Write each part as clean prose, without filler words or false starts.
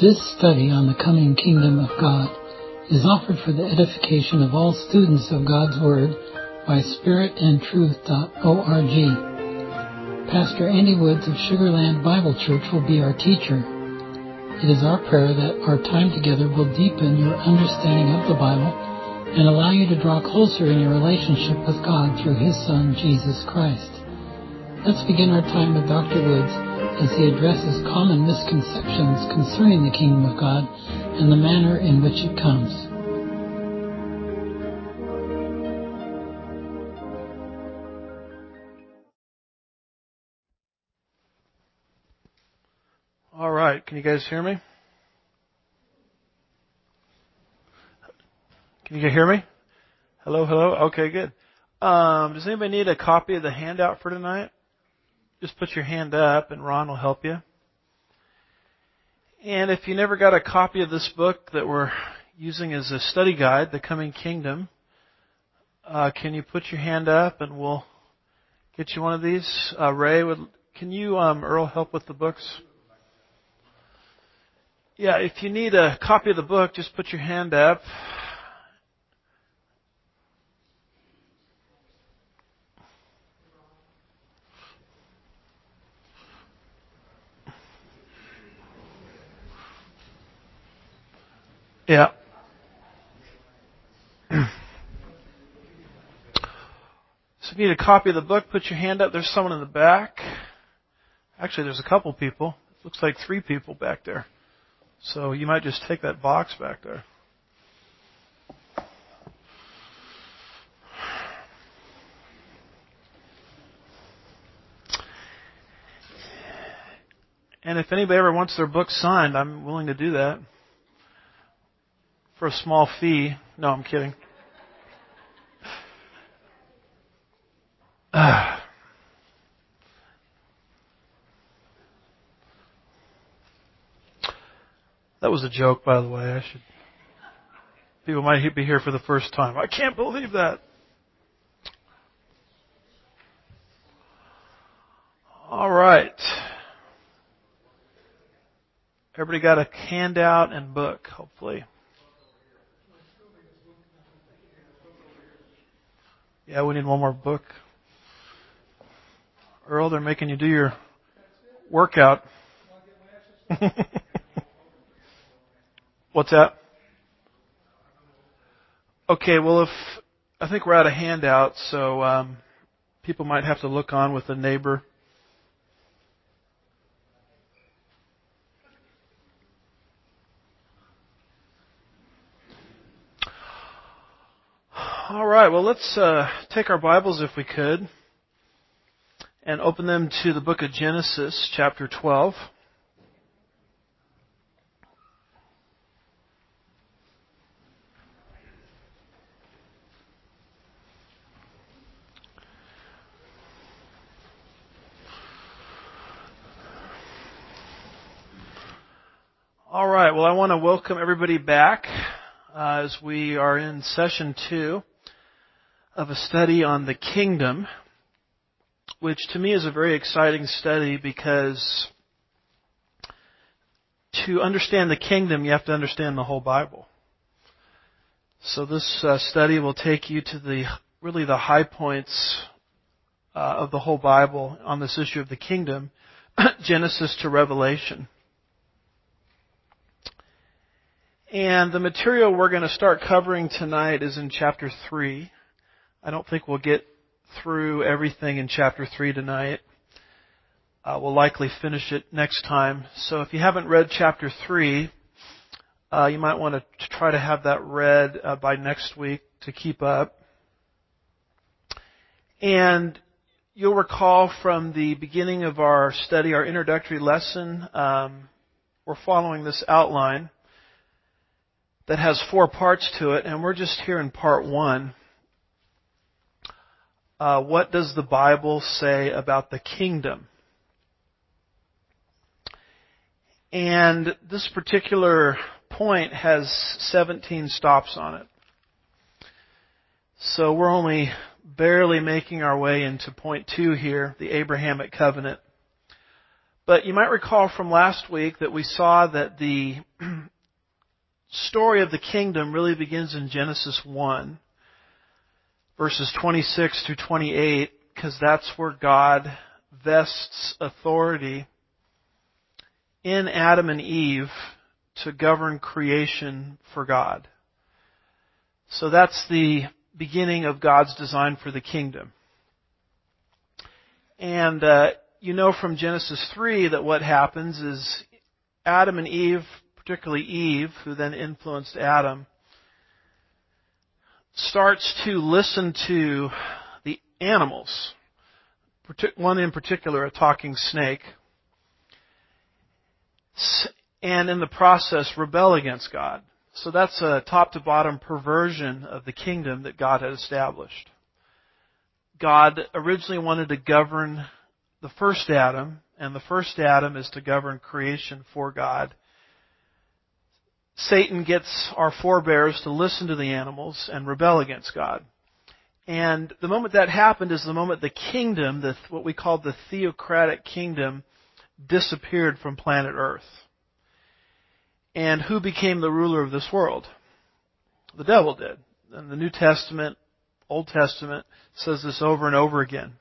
This study on the coming kingdom of God is offered for the edification of all students of God's Word by spiritandtruth.org. Pastor Andy Woods of Sugarland Bible Church will be our teacher. It is our prayer that our time together will deepen your understanding of the Bible and allow you to draw closer in your relationship with God through His Son, Jesus Christ. Let's begin our time with Dr. Woods as he addresses common misconceptions concerning the kingdom of God and the manner in which it comes. All right, can you guys hear me? Can you hear me? Hello, hello? Okay, good. Does anybody need a copy of the handout for tonight? Just put your hand up and Ron will help you. And if you never got a copy of this book that we're using as a study guide, The Coming Kingdom, can you put your hand up and we'll get you one of these? Ray, can you, Earl, help with the books? Yeah, if you need a copy of the book, just put your hand up. Yeah. So if you need a copy of the book, put your hand up. There's someone in the back. Actually, there's a couple people. It looks like 3 people back there. So you might just take that box back there. And if anybody ever wants their book signed, I'm willing to do that. For a small fee. No, I'm kidding. That was a joke, by the way. People might be here for the first time. I can't believe that. All right. Everybody got a handout and book, hopefully. Yeah, we need one more book. Earl, they're making you do your workout. What's that? Okay, well, I think we're out of handouts, so people might have to look on with a neighbor. All right, well, let's take our Bibles, if we could, and open them to the book of Genesis, chapter 12. All right, well, I want to welcome everybody back as we are in session 2 of a study on the kingdom, which to me is a very exciting study because to understand the kingdom, you have to understand the whole Bible. So this study will take you to the high points of the whole Bible on this issue of the kingdom, Genesis to Revelation. And the material we're going to start covering tonight is in chapter 3. I don't think we'll get through everything in chapter 3 tonight. We'll likely finish it next time. So if you haven't read chapter 3, you might want to try to have that read by next week to keep up. And you'll recall from the beginning of our study, our introductory lesson, we're following this outline that has 4 parts to it, and we're just here in part 1. What does the Bible say about the kingdom? And this particular point has 17 stops on it. So we're only barely making our way into point 2 here, the Abrahamic covenant. But you might recall from last week that we saw that the story of the kingdom really begins in Genesis 1, verses 26 through 28, because that's where God vests authority in Adam and Eve to govern creation for God. So that's the beginning of God's design for the kingdom. And you know from Genesis 3 that what happens is Adam and Eve, particularly Eve, who then influenced Adam, starts to listen to the animals, one in particular, a talking snake, and in the process rebel against God. So that's a top-to-bottom perversion of the kingdom that God had established. God originally wanted to govern the first Adam, and the first Adam is to govern creation for God. Satan gets our forebears to listen to the animals and rebel against God. And the moment that happened is the moment the kingdom, what we call the theocratic kingdom, disappeared from planet Earth. And who became the ruler of this world? The devil did. And the New Testament, Old Testament, says this over and over again.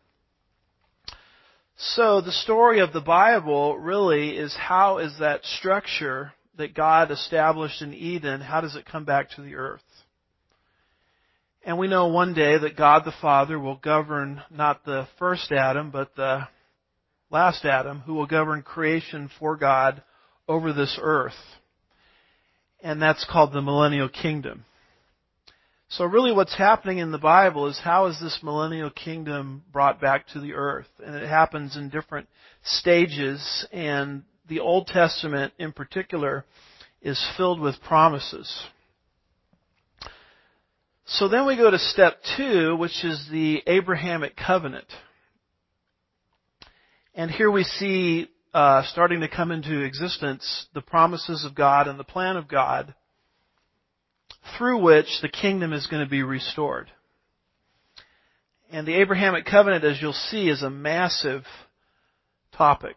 So the story of the Bible really is how is that structure that God established in Eden, how does it come back to the earth? And we know one day that God the Father will govern not the first Adam, but the last Adam, who will govern creation for God over this earth. And that's called the millennial kingdom. So really what's happening in the Bible is how is this millennial kingdom brought back to the earth? And it happens in different stages, and the Old Testament in particular is filled with promises. So then we go to step 2, which is the Abrahamic covenant. And here we see starting to come into existence the promises of God and the plan of God through which the kingdom is going to be restored. And the Abrahamic covenant, as you'll see, is a massive topic.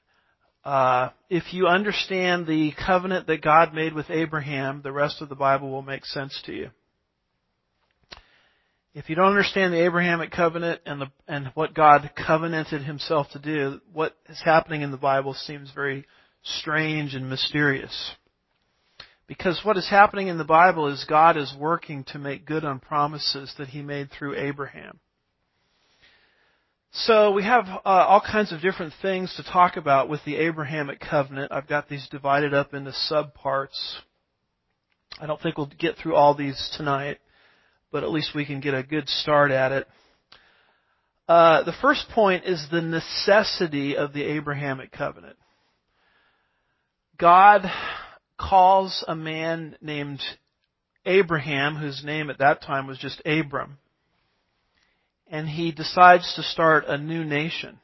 If you understand the covenant that God made with Abraham, the rest of the Bible will make sense to you. If you don't understand the Abrahamic covenant and what God covenanted Himself to do, what is happening in the Bible seems very strange and mysterious. Because what is happening in the Bible is God is working to make good on promises that He made through Abraham. So we have all kinds of different things to talk about with the Abrahamic covenant. I've got these divided up into subparts. I don't think we'll get through all these tonight, but at least we can get a good start at it. The first point is the necessity of the Abrahamic covenant. God calls a man named Abraham, whose name at that time was just Abram, and he decides to start a new nation.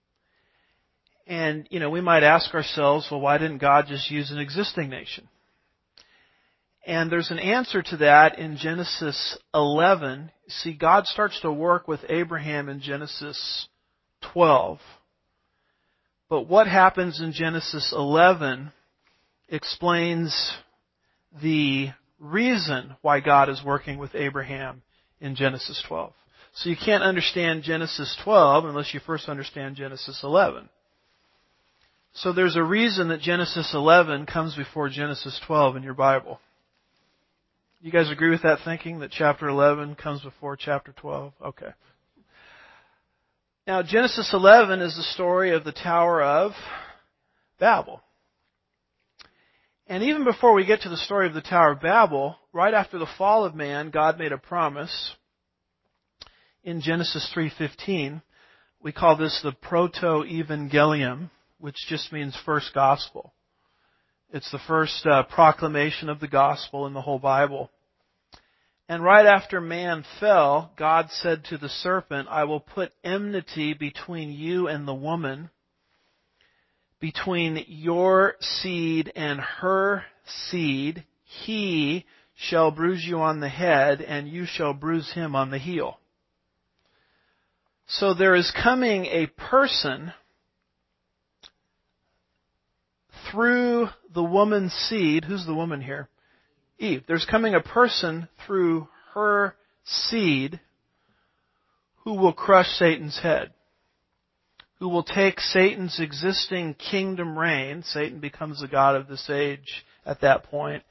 And, we might ask ourselves, well, why didn't God just use an existing nation? And there's an answer to that in Genesis 11. See, God starts to work with Abraham in Genesis 12. But what happens in Genesis 11 explains the reason why God is working with Abraham in Genesis 12. So you can't understand Genesis 12 unless you first understand Genesis 11. So there's a reason that Genesis 11 comes before Genesis 12 in your Bible. You guys agree with that thinking, that chapter 11 comes before chapter 12? Okay. Now, Genesis 11 is the story of the Tower of Babel. And even before we get to the story of the Tower of Babel, right after the fall of man, God made a promise in Genesis 3:15. We call this the Proto-Evangelium, which just means first gospel. It's the first proclamation of the gospel in the whole Bible. And right after man fell, God said to the serpent, I will put enmity between you and the woman, between your seed and her seed. He shall bruise you on the head, and you shall bruise him on the heel. So there is coming a person through the woman's seed. Who's the woman here? Eve. There's coming a person through her seed who will crush Satan's head, who will take Satan's existing kingdom reign. Satan becomes the god of this age at that point,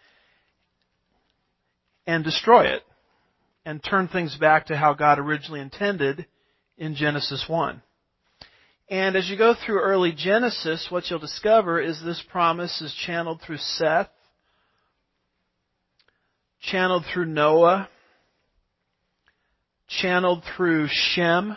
and destroy it and turn things back to how God originally intended in Genesis 1. And as you go through early Genesis, what you'll discover is this promise is channeled through Seth, channeled through Noah, channeled through Shem.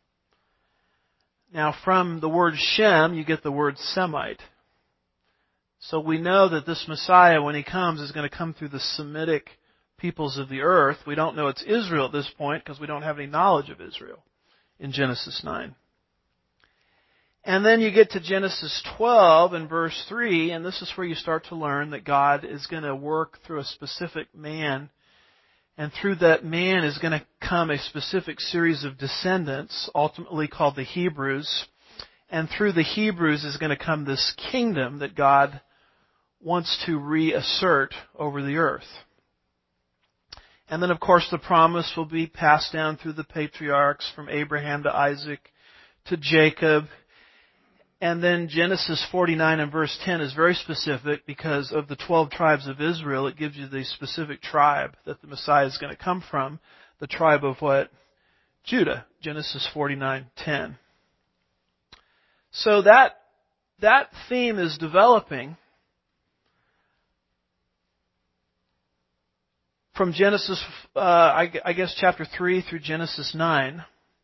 Now from the word Shem, you get the word Semite. So we know that this Messiah, when he comes, is going to come through the Semitic peoples of the earth. We don't know it's Israel at this point because we don't have any knowledge of Israel in Genesis 9. And then you get to Genesis 12 and verse 3, and this is where you start to learn that God is going to work through a specific man, and through that man is going to come a specific series of descendants, ultimately called the Hebrews, and through the Hebrews is going to come this kingdom that God wants to reassert over the earth. And then, of course, the promise will be passed down through the patriarchs from Abraham to Isaac to Jacob. And then Genesis 49 and verse 10 is very specific because of the 12 tribes of Israel. It gives you the specific tribe that the Messiah is going to come from. The tribe of what? Judah. Genesis 49:10. So that theme is developing from Genesis, I guess, chapter 3 through Genesis 9.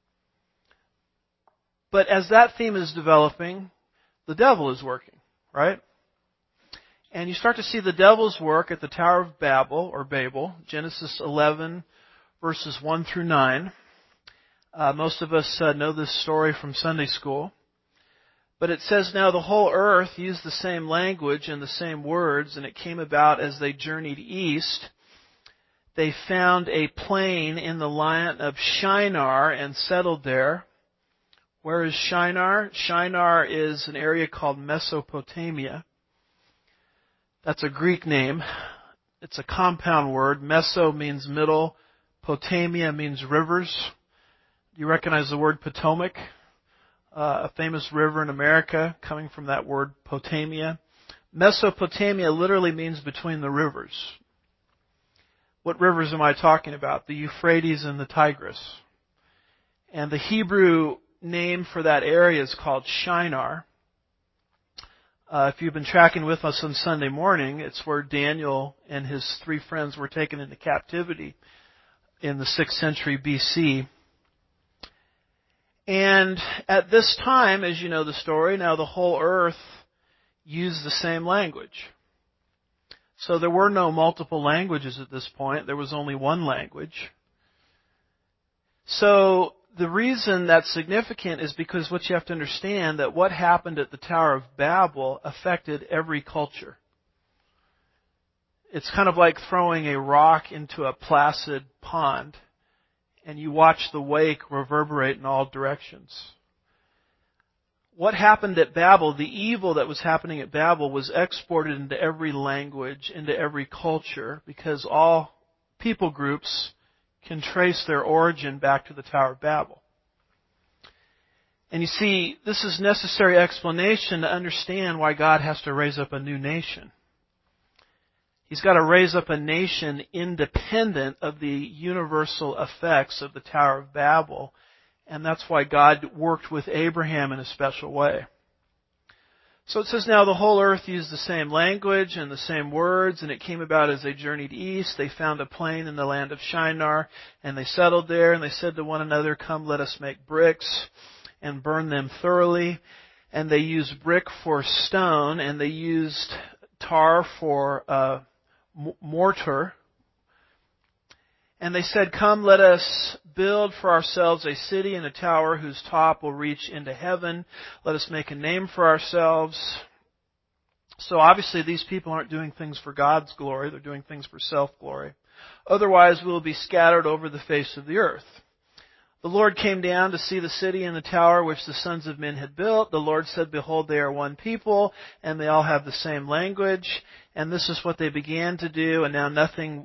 But as that theme is developing, the devil is working, right? And you start to see the devil's work at the Tower of Babel, or Babel, Genesis 11, verses 1 through 9. Most of us know this story from Sunday school. But it says, now the whole earth used the same language and the same words, and it came about as they journeyed east. They found a plain in the land of Shinar and settled there. Where is Shinar? Shinar is an area called Mesopotamia. That's a Greek name. It's a compound word. Meso means middle. Potamia means rivers. You recognize the word Potomac? A famous river in America coming from that word Potamia. Mesopotamia literally means between the rivers. What rivers am I talking about? The Euphrates and the Tigris. And the Hebrew name for that area is called Shinar. If you've been tracking with us on Sunday morning, it's where Daniel and his 3 friends were taken into captivity in the 6th century BC. And at this time, as you know the story, now the whole earth used the same language. So there were no multiple languages at this point. There was only one language. So the reason that's significant is because what you have to understand that what happened at the Tower of Babel affected every culture. It's kind of like throwing a rock into a placid pond and you watch the wake reverberate in all directions. What happened at Babel, the evil that was happening at Babel was exported into every language, into every culture, because all people groups can trace their origin back to the Tower of Babel. And you see, this is necessary explanation to understand why God has to raise up a new nation. He's got to raise up a nation independent of the universal effects of the Tower of Babel. And that's why God worked with Abraham in a special way. So it says, now the whole earth used the same language and the same words, and it came about as they journeyed east. They found a plain in the land of Shinar, and they settled there, and they said to one another, come, let us make bricks and burn them thoroughly. And they used brick for stone, and they used tar for mortar. And they said, come, let us build for ourselves a city and a tower whose top will reach into heaven. Let us make a name for ourselves. So obviously these people aren't doing things for God's glory. They're doing things for self-glory. Otherwise we will be scattered over the face of the earth. The Lord came down to see the city and the tower which the sons of men had built. The Lord said, behold, they are one people, and they all have the same language. And this is what they began to do, and now nothing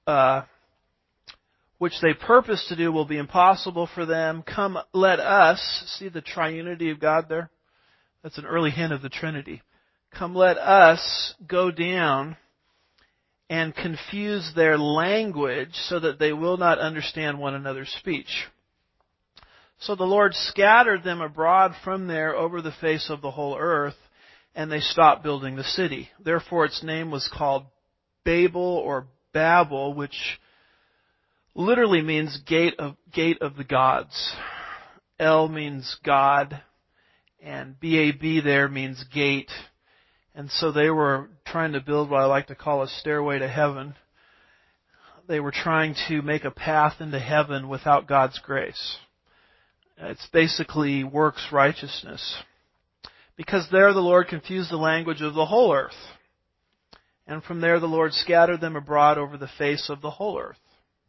which they purpose to do will be impossible for them. Come, let us, see the triunity of God there? That's an early hint of the Trinity. Come, let us go down and confuse their language so that they will not understand one another's speech. So the Lord scattered them abroad from there over the face of the whole earth, and they stopped building the city. Therefore its name was called Babel or Babel, which literally means gate of the gods. El means God, and B-A-B there means gate. And so they were trying to build what I like to call a stairway to heaven. They were trying to make a path into heaven without God's grace. It's basically works righteousness. Because there the Lord confused the language of the whole earth. And from there the Lord scattered them abroad over the face of the whole earth.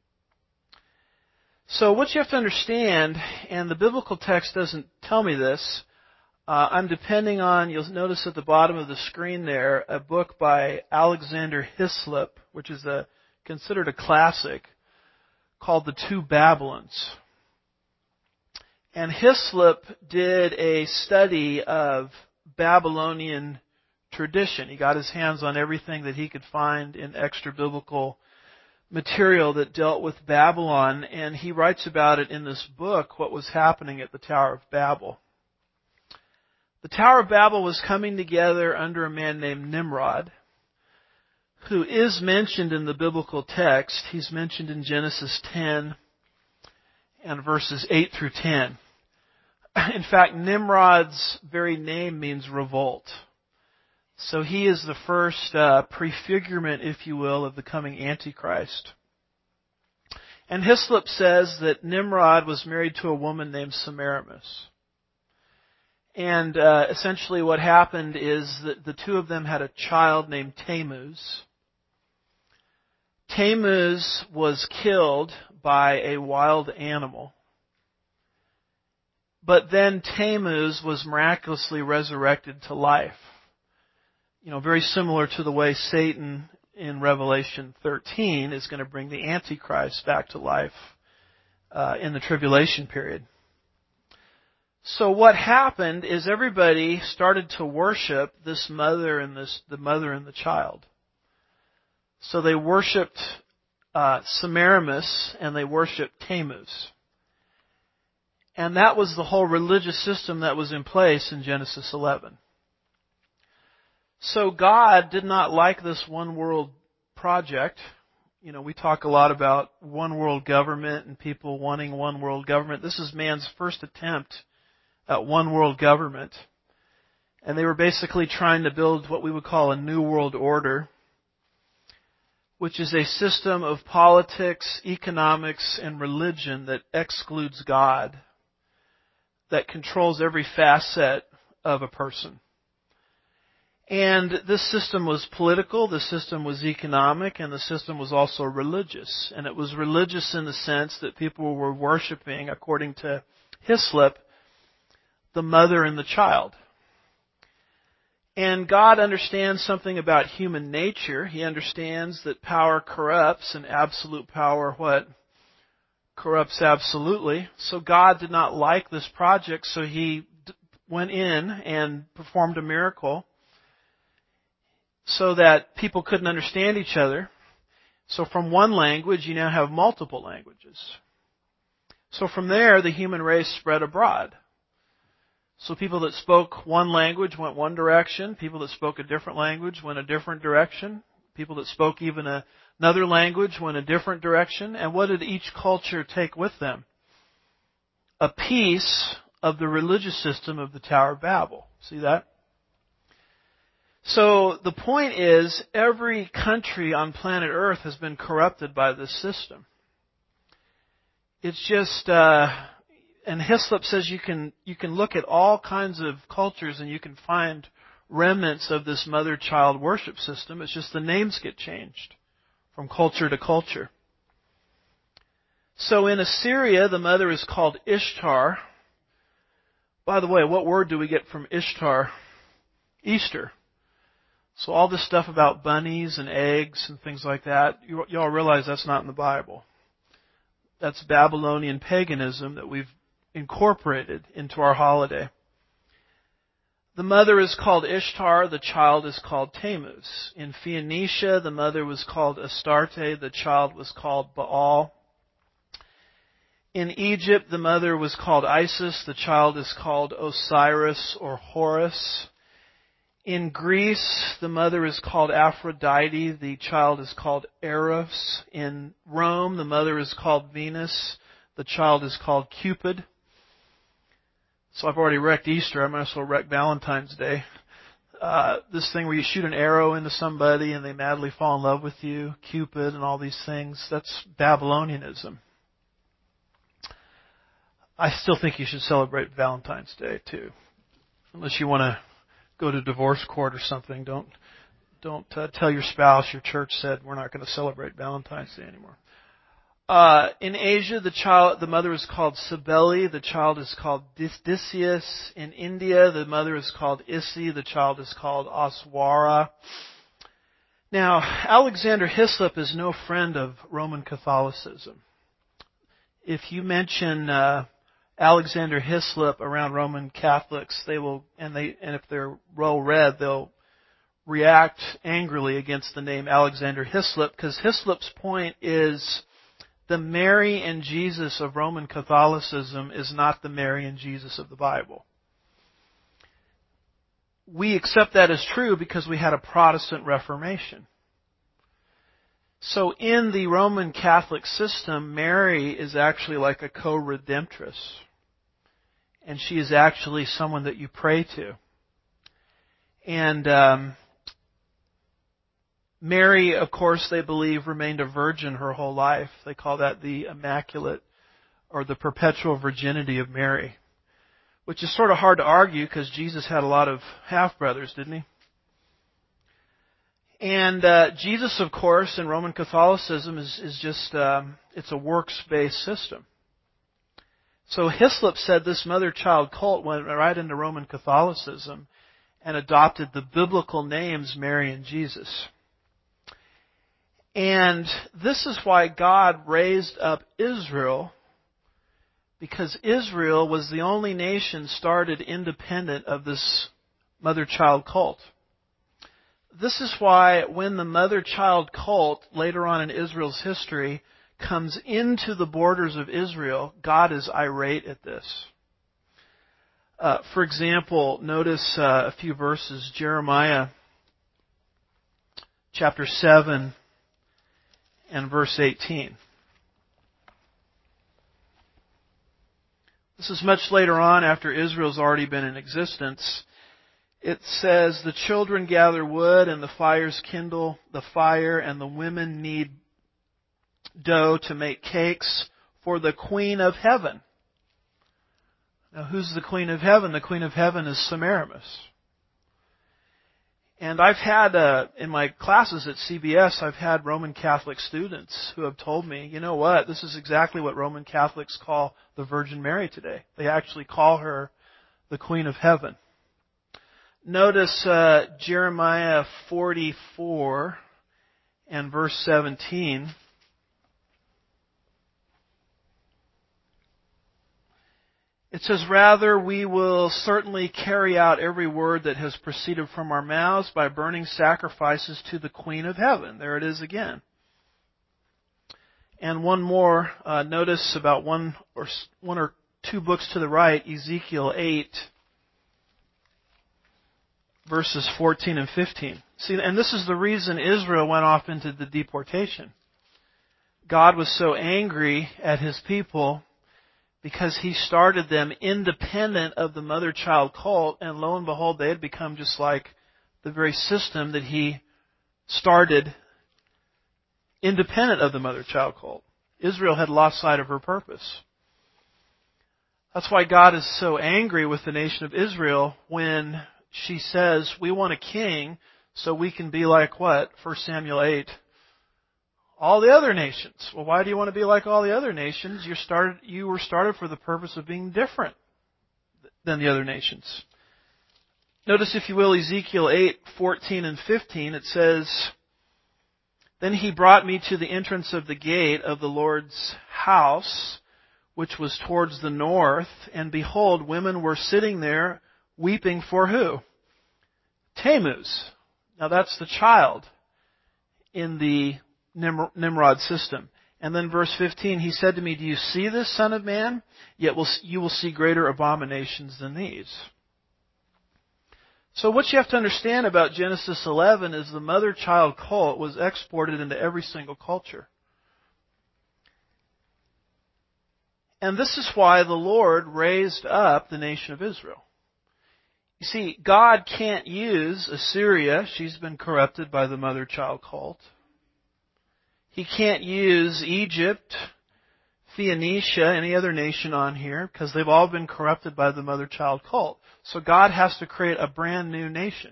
So what you have to understand, and the biblical text doesn't tell me this, I'm depending on, you'll notice at the bottom of the screen there, a book by Alexander Hislop, which is considered a classic, called The Two Babylons. And Hislop did a study of Babylonian tradition. He got his hands on everything that he could find in extra-biblical material that dealt with Babylon, and he writes about it in this book, what was happening at the Tower of Babel. The Tower of Babel was coming together under a man named Nimrod, who is mentioned in the biblical text. He's mentioned in Genesis 10 and verses 8 through 10. In fact, Nimrod's very name means revolt. So he is the first prefigurement, if you will, of the coming Antichrist. And Hislop says that Nimrod was married to a woman named Semiramis. And essentially what happened is that the two of them had a child named Tammuz. Tammuz was killed by a wild animal. But then Tammuz was miraculously resurrected to life. You know, very similar to the way Satan in Revelation 13 is going to bring the Antichrist back to life in the tribulation period. So what happened is everybody started to worship this mother and the mother and the child. So they worshipped Semiramis and they worshipped Tammuz. And that was the whole religious system that was in place in Genesis 11. So God did not like this one world project. You know, we talk a lot about one world government and people wanting one world government. This is man's first attempt at one world government. And they were basically trying to build what we would call a new world order, which is a system of politics, economics, and religion that excludes God, that controls every facet of a person. And this system was political, the system was economic, and the system was also religious. And it was religious in the sense that people were worshiping, according to Hislop, the mother and the child. And God understands something about human nature. He understands that power corrupts, and absolute power, what? Corrupts absolutely. So God did not like this project, so He went in and performed a miracle so that people couldn't understand each other. So from one language, you now have multiple languages. So from there, the human race spread abroad. So people that spoke one language went one direction. People that spoke a different language went a different direction. People that spoke even another language went a different direction. And what did each culture take with them? A piece of the religious system of the Tower of Babel. See that? So the point is, every country on planet Earth has been corrupted by this system. It's just, and Hislop says you can look at all kinds of cultures and you can find remnants of this mother-child worship system. It's just the names get changed from culture to culture. So in Assyria, the mother is called Ishtar. By the way, what word do we get from Ishtar? Easter. So all this stuff about bunnies and eggs and things like that, you all realize that's not in the Bible. That's Babylonian paganism that we've incorporated into our holiday. The mother is called Ishtar, the child is called Tammuz. In Phoenicia, the mother was called Astarte, the child was called Baal. In Egypt, the mother was called Isis, the child is called Osiris or Horus. In Greece, the mother is called Aphrodite, the child is called Eros. In Rome, the mother is called Venus, the child is called Cupid. So I've already wrecked Easter, I might as well wreck Valentine's Day. This thing where you shoot an arrow into somebody and they madly fall in love with you, Cupid and all these things, that's Babylonianism. I still think you should celebrate Valentine's Day too. Unless you want to go to divorce court or something, don't tell your spouse your church said we're not going to celebrate Valentine's Day anymore. In Asia, the mother is called Cybele, the child is called Odysseus. In India, the mother is called Isi, the child is called Aswara. Now, Alexander Hislop is no friend of Roman Catholicism. If you mention Alexander Hislop around Roman Catholics, they will, and if they're well read, they'll react angrily against the name Alexander Hislop, because Hislop's point is the Mary and Jesus of Roman Catholicism is not the Mary and Jesus of the Bible. We accept that as true because we had a Protestant Reformation. So in the Roman Catholic system, Mary is actually like a co-redemptress. And she is actually someone that you pray to. And Mary, of course, they believe remained a virgin her whole life. They call that the immaculate or the perpetual virginity of Mary. Which is sort of hard to argue because Jesus had a lot of half-brothers, didn't he? And Jesus, of course, in Roman Catholicism is just, it's a works-based system. So Hislop said this mother-child cult went right into Roman Catholicism and adopted the biblical names Mary and Jesus. And this is why God raised up Israel, because Israel was the only nation started independent of this mother-child cult. This is why when the mother-child cult, later on in Israel's history, comes into the borders of Israel, God is irate at this. For example, notice a few verses. Jeremiah chapter 7 and verse 18. This is much later on after Israel's already been in existence. It says, the children gather wood and the fires kindle the fire and the women knead dough to make cakes for the Queen of Heaven. Now who's the Queen of Heaven? The Queen of Heaven is Semiramis. And I've had, in my classes at CBS, I've had Roman Catholic students who have told me, you know what, this is exactly what Roman Catholics call the Virgin Mary today. They actually call her the Queen of Heaven. Notice Jeremiah 44 and verse 17. It says, rather, we will certainly carry out every word that has proceeded from our mouths by burning sacrifices to the Queen of Heaven. There it is again. And one more, notice about one or two books to the right, Ezekiel 8, verses 14 and 15. See, and this is the reason Israel went off into the deportation. God was so angry at His people because He started them independent of the mother-child cult, and lo and behold, they had become just like the very system that He started independent of the mother-child cult. Israel had lost sight of her purpose. That's why God is so angry with the nation of Israel when she says, we want a king so we can be like what? 1 Samuel 8. all the other nations. Well, why do you want to be like all the other nations? You were started for the purpose of being different than the other nations. Notice, if you will, Ezekiel 8:14 and 15. It says, "Then he brought me to the entrance of the gate of the Lord's house, which was towards the north, and behold, women were sitting there weeping for" who? Tammuz. Now that's the child in the Nimrod system. And then verse 15, he said to me, "Do you see this, son of man? Yet you will see greater abominations than these." So what you have to understand about Genesis 11 is the mother-child cult was exported into every single culture. And this is why the Lord raised up the nation of Israel. You see, God can't use Assyria. She's been corrupted by the mother-child cult. He can't use Egypt, Phoenicia, any other nation on here, because they've all been corrupted by the mother-child cult. So God has to create a brand new nation.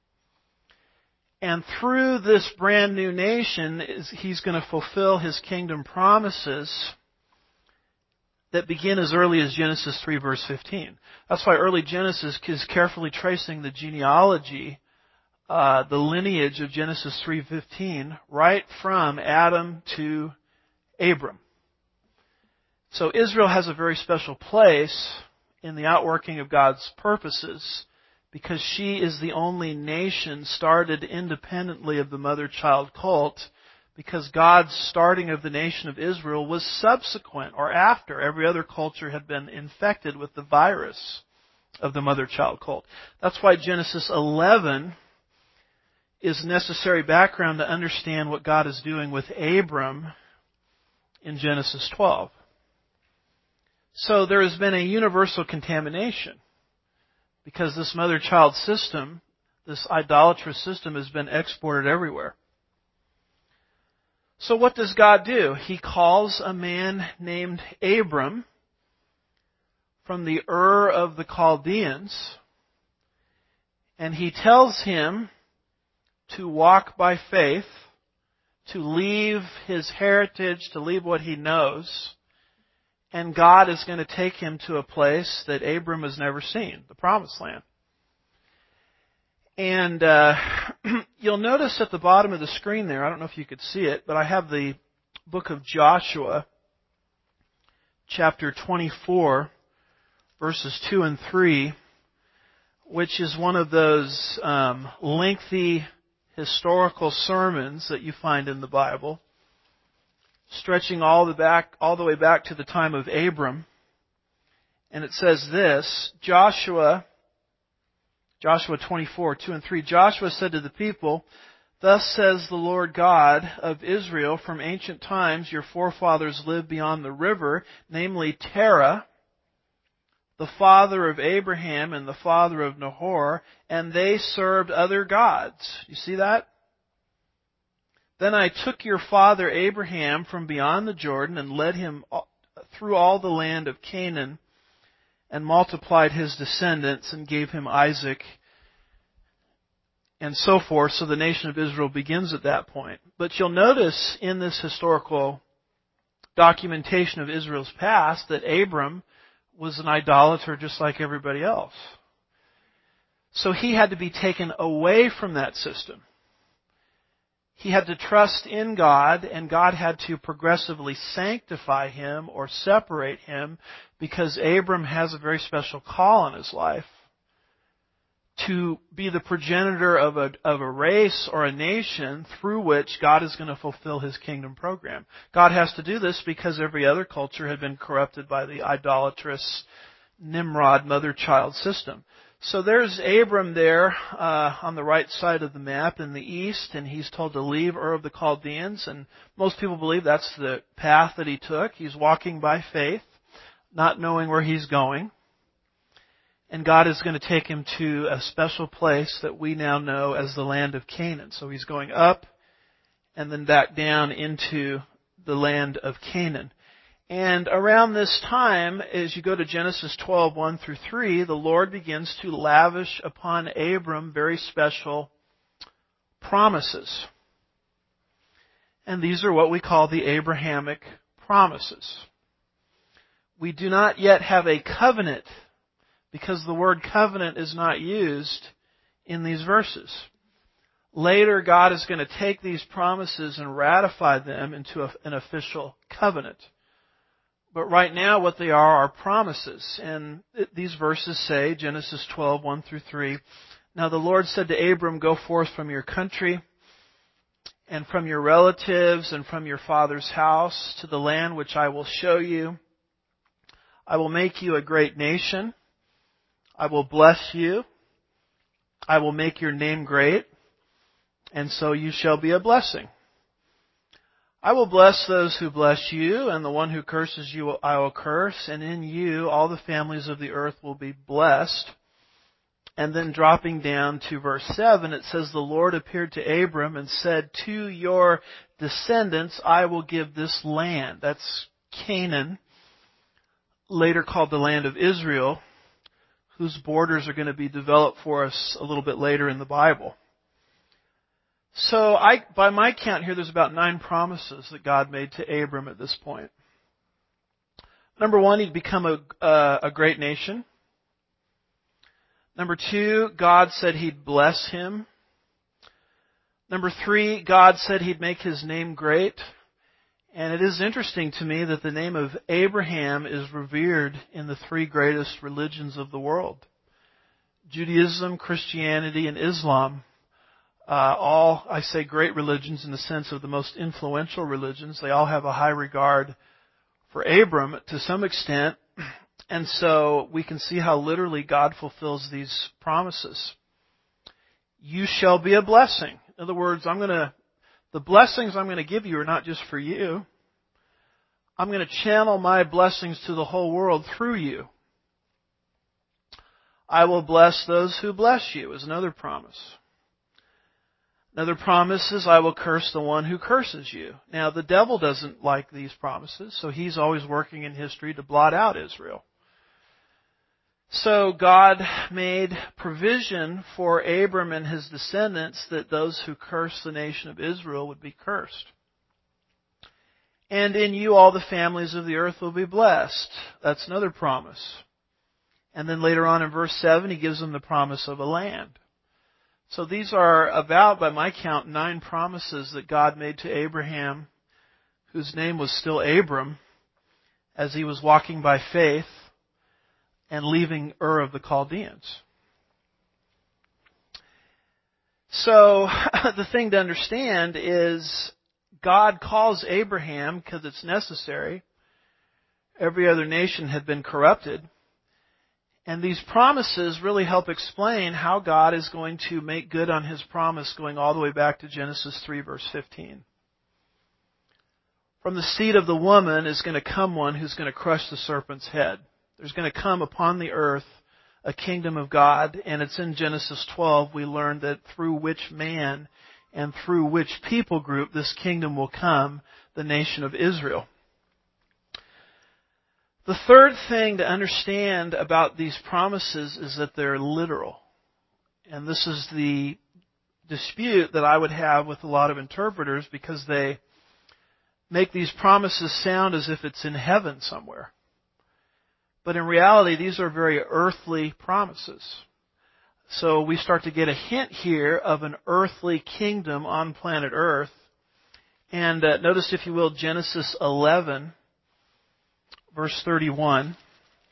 And through this brand new nation, He's going to fulfill His kingdom promises that begin as early as Genesis 3 verse 15. That's why early Genesis is carefully tracing the genealogy, the lineage of Genesis 3:15, right from Adam to Abram. So Israel has a very special place in the outworking of God's purposes because she is the only nation started independently of the mother-child cult, because God's starting of the nation of Israel was subsequent or after every other culture had been infected with the virus of the mother-child cult. That's why Genesis 11 is necessary background to understand what God is doing with Abram in Genesis 12. So there has been a universal contamination because this mother-child system, this idolatrous system, has been exported everywhere. So what does God do? He calls a man named Abram from the Ur of the Chaldeans, and He tells him to walk by faith, to leave his heritage, to leave what he knows, and God is going to take him to a place that Abram has never seen, the Promised Land. And you'll notice at the bottom of the screen there, I don't know if you could see it, but I have the book of Joshua, chapter 24, verses 2 and 3, which is one of those lengthy historical sermons that you find in the Bible, stretching all the way back to the time of Abram. And it says this, Joshua 24, 2 and 3. Joshua said to the people, "Thus says the Lord God of Israel, from ancient times your forefathers lived beyond the river, namely Terah, the father of Abraham and the father of Nahor, and they served other gods." You see that? "Then I took your father Abraham from beyond the Jordan and led him through all the land of Canaan and multiplied his descendants and gave him Isaac," and so forth. So the nation of Israel begins at that point. But you'll notice in this historical documentation of Israel's past that Abram was an idolater just like everybody else. So he had to be taken away from that system. He had to trust in God, and God had to progressively sanctify him or separate him, because Abram has a very special call in his life to be the progenitor of a race or a nation through which God is going to fulfill His kingdom program. God has to do this because every other culture had been corrupted by the idolatrous Nimrod mother-child system. So there's Abram there on the right side of the map in the east, and he's told to leave Ur of the Chaldeans, and most people believe that's the path that he took. He's walking by faith, not knowing where he's going. And God is going to take him to a special place that we now know as the land of Canaan. So he's going up and then back down into the land of Canaan. And around this time, as you go to Genesis 12, 1 through 3, the Lord begins to lavish upon Abram very special promises. And these are what we call the Abrahamic promises. We do not yet have a covenant because the word covenant is not used in these verses. Later, God is going to take these promises and ratify them into an official covenant. But right now, what they are promises. And these verses say, Genesis 12, 1 through 3, "Now the Lord said to Abram, go forth from your country and from your relatives and from your father's house to the land which I will show you. I will make you a great nation. I will bless you. I will make your name great, and so you shall be a blessing. I will bless those who bless you, and the one who curses you I will curse, and in you all the families of the earth will be blessed." And then dropping down to verse 7, it says, "The Lord appeared to Abram and said, to your descendants I will give this land." That's Canaan, later called the land of Israel, whose borders are going to be developed for us a little bit later in the Bible. So by my count here, there's about 9 promises that God made to Abram at this point. Number 1, he'd become a great nation. Number 2, God said he'd bless him. Number 3, God said he'd make his name great. And it is interesting to me that the name of Abraham is revered in the 3 greatest religions of the world: Judaism, Christianity, and Islam. All, I say, great religions in the sense of the most influential religions. They all have a high regard for Abram to some extent. And so we can see how literally God fulfills these promises. You shall be a blessing. In other words, the blessings I'm going to give you are not just for you. I'm going to channel my blessings to the whole world through you. I will bless those who bless you is another promise. Another promise is, I will curse the one who curses you. Now, the devil doesn't like these promises, so he's always working in history to blot out Israel. So God made provision for Abram and his descendants that those who curse the nation of Israel would be cursed. And in you all the families of the earth will be blessed. That's another promise. And then later on in verse 7, he gives them the promise of a land. So these are about, by my count, 9 promises that God made to Abraham, whose name was still Abram, as he was walking by faith and leaving Ur of the Chaldeans. So the thing to understand is God calls Abraham because it's necessary. Every other nation had been corrupted. And these promises really help explain how God is going to make good on His promise going all the way back to Genesis 3 verse 15. From the seed of the woman is going to come one who's going to crush the serpent's head. There's going to come upon the earth a kingdom of God, and it's in Genesis 12 we learn that through which man and through which people group this kingdom will come, the nation of Israel. The third thing to understand about these promises is that they're literal. And this is the dispute that I would have with a lot of interpreters because they make these promises sound as if it's in heaven somewhere. But in reality, these are very earthly promises. So we start to get a hint here of an earthly kingdom on planet Earth. And notice, if you will, Genesis 11, verse 31. It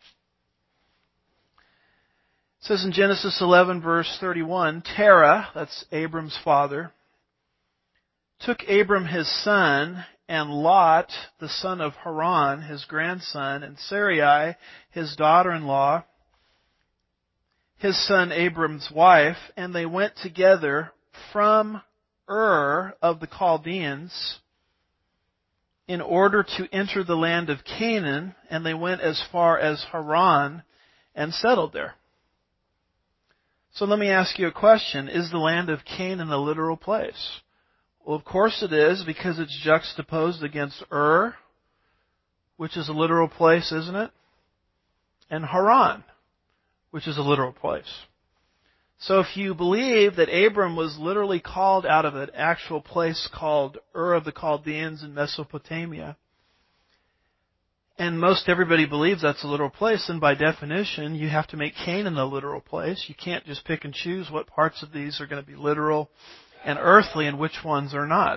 says in Genesis 11, verse 31, Terah, that's Abram's father, took Abram his son, and Lot, the son of Haran, his grandson, and Sarai, his daughter-in-law, his son Abram's wife, and they went together from Ur of the Chaldeans in order to enter the land of Canaan, and they went as far as Haran and settled there. So let me ask you a question. Is the land of Canaan a literal place? Well, of course it is, because it's juxtaposed against Ur, which is a literal place, isn't it? And Haran, which is a literal place. So if you believe that Abram was literally called out of an actual place called Ur of the Chaldeans in Mesopotamia, and most everybody believes that's a literal place, then by definition you have to make Canaan a literal place. You can't just pick and choose what parts of these are going to be literal and earthly and which ones are not.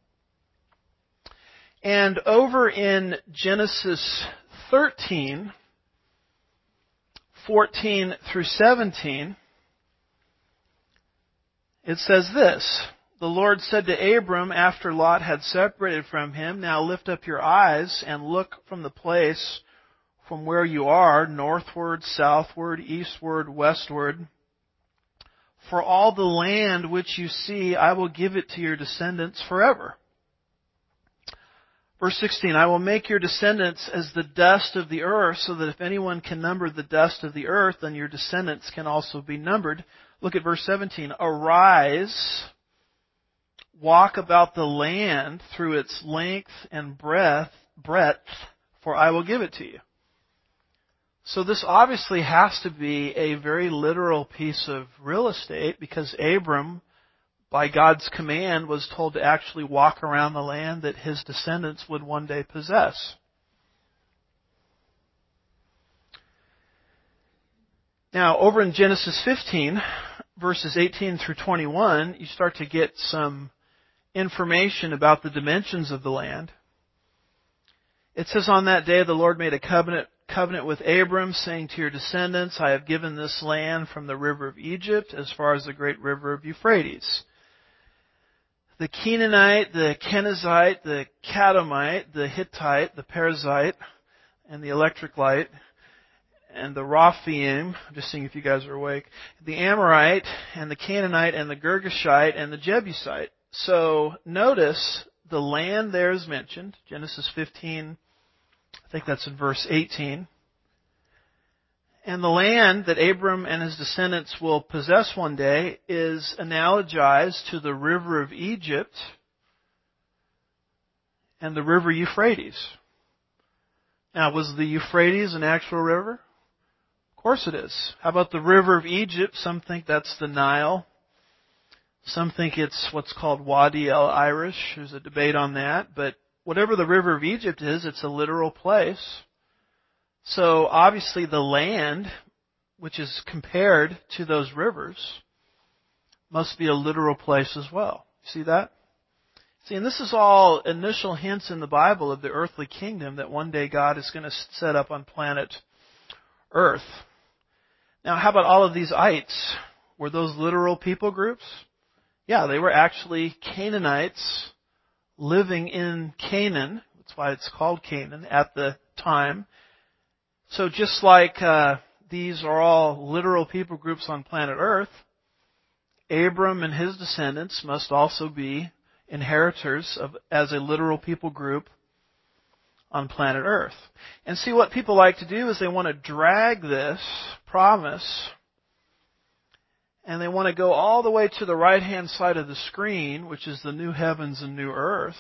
And over in Genesis 13, 14 through 17, it says this: The Lord said to Abram after Lot had separated from him, "Now lift up your eyes and look from the place from where you are, northward, southward, eastward, westward. For all the land which you see, I will give it to your descendants forever." Verse 16, "I will make your descendants as the dust of the earth, so that if anyone can number the dust of the earth, then your descendants can also be numbered." Look at verse 17. "Arise, walk about the land through its length and breadth, for I will give it to you." So this obviously has to be a very literal piece of real estate, because Abram, by God's command, was told to actually walk around the land that his descendants would one day possess. Now, over in Genesis 15, verses 18 through 21, you start to get some information about the dimensions of the land. It says, "On that day the Lord made a covenant with Abram, saying to your descendants, I have given this land from the river of Egypt as far as the great river of Euphrates. The Canaanite, the Kenizzite, the Cadomite, the Hittite, the Perizzite, and the Electricite, and the Raphaim," I'm just seeing if you guys are awake, "the Amorite, and the Canaanite, and the Girgashite, and the Jebusite." So notice the land there is mentioned, Genesis 15, I think that's in verse 18. And the land that Abram and his descendants will possess one day is analogized to the river of Egypt and the river Euphrates. Now, was the Euphrates an actual river? Of course it is. How about the river of Egypt? Some think that's the Nile. Some think it's what's called Wadi el-Irish. There's a debate on that. But whatever the river of Egypt is, it's a literal place. So obviously the land, which is compared to those rivers, must be a literal place as well. See that? See, and this is all initial hints in the Bible of the earthly kingdom that one day God is going to set up on planet Earth. Now, how about all of these ites? Were those literal people groups? Yeah, they were actually Canaanites living in Canaan. That's why it's called Canaan at the time. So just like these are all literal people groups on planet Earth, Abram and his descendants must also be inheritors as a literal people group on planet Earth. And see, what people like to do is they want to drag this promise and they want to go all the way to the right-hand side of the screen, which is the new heavens and new earth.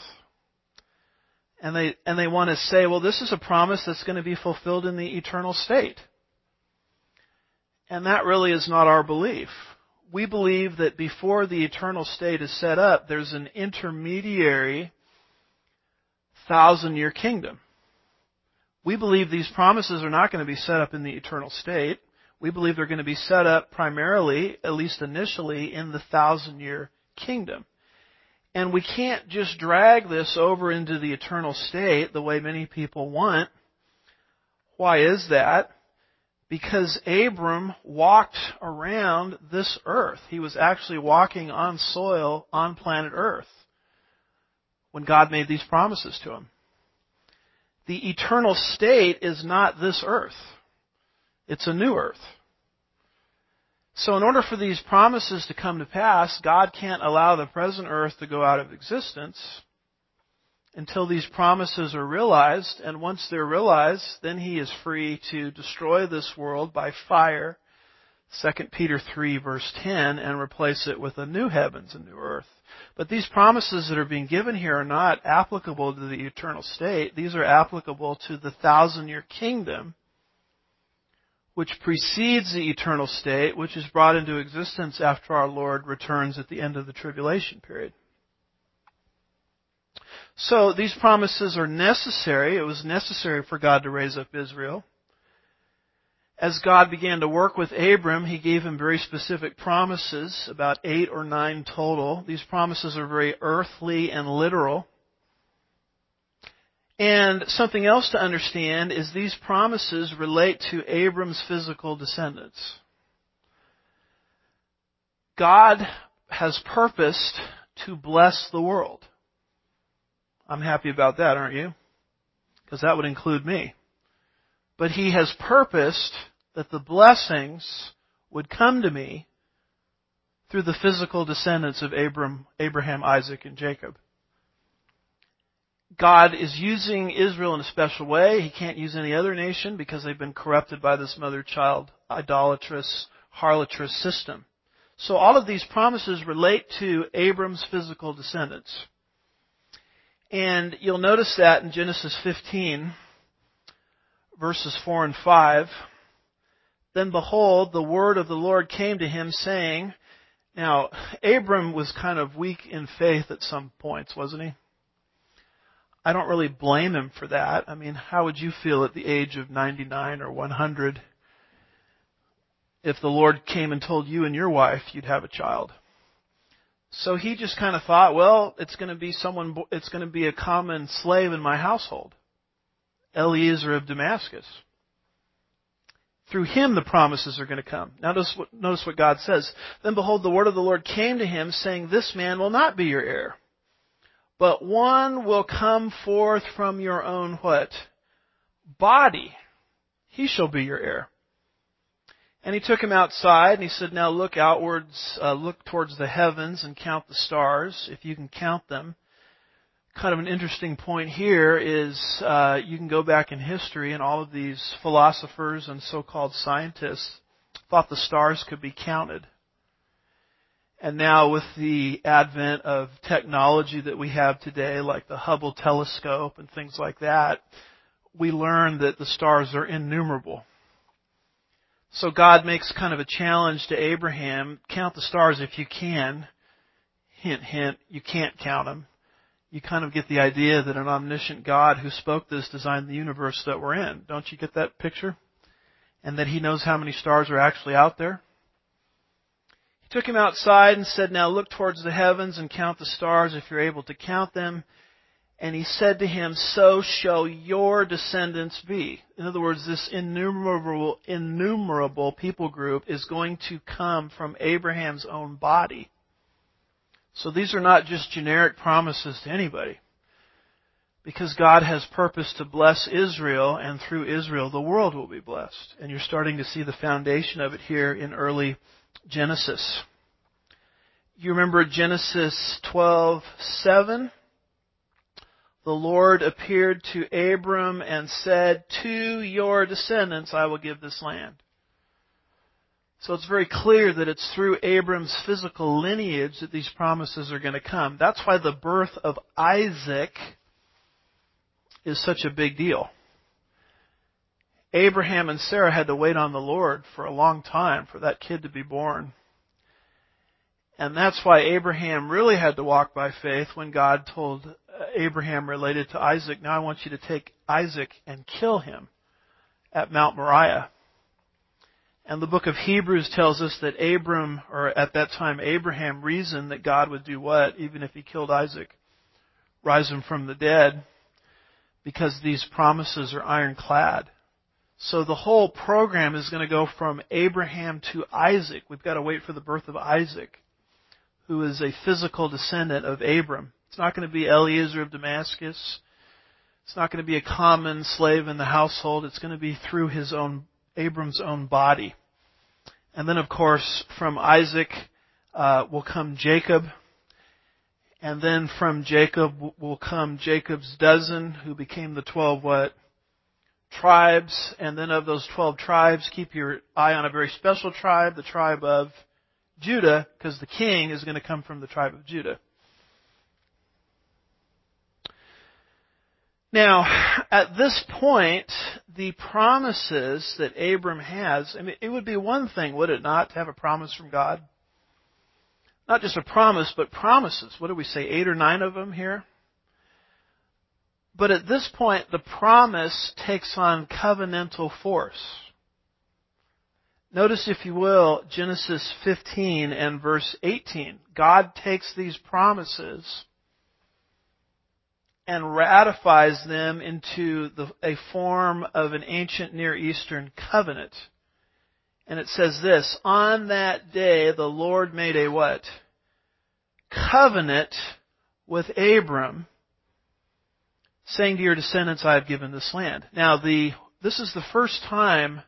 And they want to say, well, this is a promise that's going to be fulfilled in the eternal state. And that really is not our belief. We believe that before the eternal state is set up, there's an intermediary 1,000-year kingdom. We believe these promises are not going to be set up in the eternal state. We believe they're going to be set up primarily, at least initially, in the 1,000-year kingdom. And we can't just drag this over into the eternal state the way many people want. Why is that? Because Abram walked around this earth. He was actually walking on soil on planet Earth when God made these promises to him. The eternal state is not this earth. It's a new earth. So in order for these promises to come to pass, God can't allow the present earth to go out of existence until these promises are realized. And once they're realized, then He is free to destroy this world by fire, 2 Peter 3 verse 10, and replace it with a new heavens and new earth. But these promises that are being given here are not applicable to the eternal state. These are applicable to the 1,000-year kingdom, which precedes the eternal state, which is brought into existence after our Lord returns at the end of the tribulation period. So these promises are necessary. It was necessary for God to raise up Israel. As God began to work with Abram, He gave him very specific promises, about 8 or 9 total. These promises are very earthly and literal. And something else to understand is these promises relate to Abram's physical descendants. God has purposed to bless the world. I'm happy about that, aren't you? Because that would include me. But He has purposed that the blessings would come to me through the physical descendants of Abraham, Isaac, and Jacob. God is using Israel in a special way. He can't use any other nation because they've been corrupted by this mother-child, idolatrous, harlotrous system. So all of these promises relate to Abram's physical descendants. And you'll notice that in Genesis 15, verses 4 and 5. Then behold, the word of the Lord came to him, saying, now, Abram was kind of weak in faith at some points, wasn't he? I don't really blame him for that. I mean, how would you feel at the age of 99 or 100 if the Lord came and told you and your wife you'd have a child? So he just kind of thought, well, it's going to be a common slave in my household, Eliezer of Damascus. Through him the promises are going to come. Now notice what God says. Then behold, the word of the Lord came to him, saying, this man will not be your heir, but one will come forth from your own what? Body. He shall be your heir. And he took him outside, and he said, now look outwards, look towards the heavens and count the stars, if you can count them. Kind of an interesting point here is you can go back in history, and all of these philosophers and so-called scientists thought the stars could be counted. And now with the advent of technology that we have today, like the Hubble telescope and things like that, we learn that the stars are innumerable. So God makes kind of a challenge to Abraham, count the stars if you can. Hint, hint, you can't count them. You kind of get the idea that an omniscient God who spoke this designed the universe that we're in. Don't you get that picture? And that He knows how many stars are actually out there. He took him outside and said, now look towards the heavens and count the stars if you're able to count them. And He said to him, so shall your descendants be. In other words, this innumerable people group is going to come from Abraham's own body. So these are not just generic promises to anybody. Because God has purposed to bless Israel, and through Israel the world will be blessed. And you're starting to see the foundation of it here in early Genesis. You remember Genesis 12:7? The Lord appeared to Abram and said, to your descendants I will give this land. So it's very clear that it's through Abram's physical lineage that these promises are going to come. That's why the birth of Isaac is such a big deal. Abraham and Sarah had to wait on the Lord for a long time for that kid to be born. And that's why Abraham really had to walk by faith when God told Abraham related to Isaac, now I want you to take Isaac and kill him at Mount Moriah. And the book of Hebrews tells us that at that time Abraham reasoned that God would do what? Even if he killed Isaac, rise him from the dead, because these promises are ironclad. So the whole program is going to go from Abraham to Isaac. We've got to wait for the birth of Isaac, who is a physical descendant of Abram. It's not going to be Eliezer of Damascus. It's not going to be a common slave in the household. It's going to be through Abram's own body. And then, of course, from Isaac will come Jacob. And then from Jacob will come Jacob's dozen, who became the 12 what? Tribes. And then of those 12 tribes, keep your eye on a very special tribe, the tribe of Judah, because the king is going to come from the tribe of Judah. Now, at this point, the promises that Abram has, I mean, it would be one thing, would it not, to have a promise from God? Not just a promise, but promises. What do we say, 8 or 9 of them here? But at this point, the promise takes on covenantal force. Notice, if you will, Genesis 15 and verse 18. God takes these promises and ratifies them into a form of an ancient Near Eastern covenant. And it says this, on that day the Lord made a what? Covenant with Abram, saying to your descendants, I have given this land. Now, this is the first time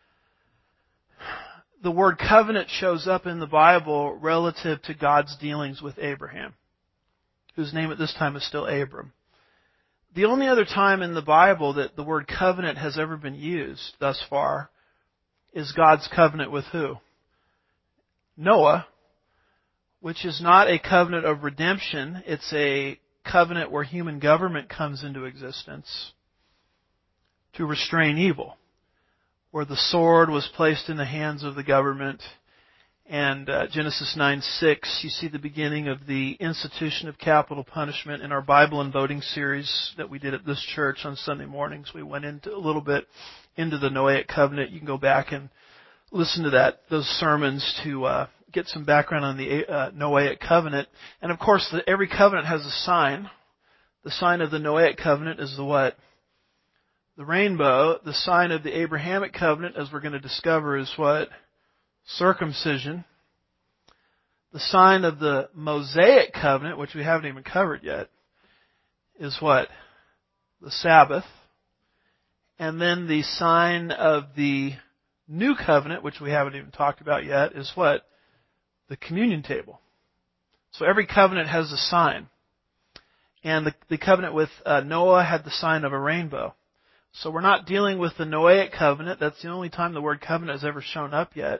the word covenant shows up in the Bible relative to God's dealings with Abraham, whose name at this time is still Abram. The only other time in the Bible that the word covenant has ever been used thus far is God's covenant with who? Noah, which is not a covenant of redemption. It's a covenant where human government comes into existence to restrain evil, where the sword was placed in the hands of the government. And Genesis 9:6, you see the beginning of the institution of capital punishment. In our Bible and voting series that we did at this church on Sunday mornings, we went into a little bit into the Noahic covenant. You can go back and listen to those sermons to get some background on the Noahic covenant. And of course, every covenant has a sign. The sign of the Noahic covenant is the what? The rainbow. The sign of the Abrahamic covenant, as we're going to discover, is what? Circumcision. The sign of the Mosaic covenant, which we haven't even covered yet, is what? The Sabbath. And then the sign of the New covenant, which we haven't even talked about yet, is what? The communion table. So every covenant has a sign. And the covenant with Noah had the sign of a rainbow. So we're not dealing with the Noahic covenant. That's the only time the word covenant has ever shown up yet.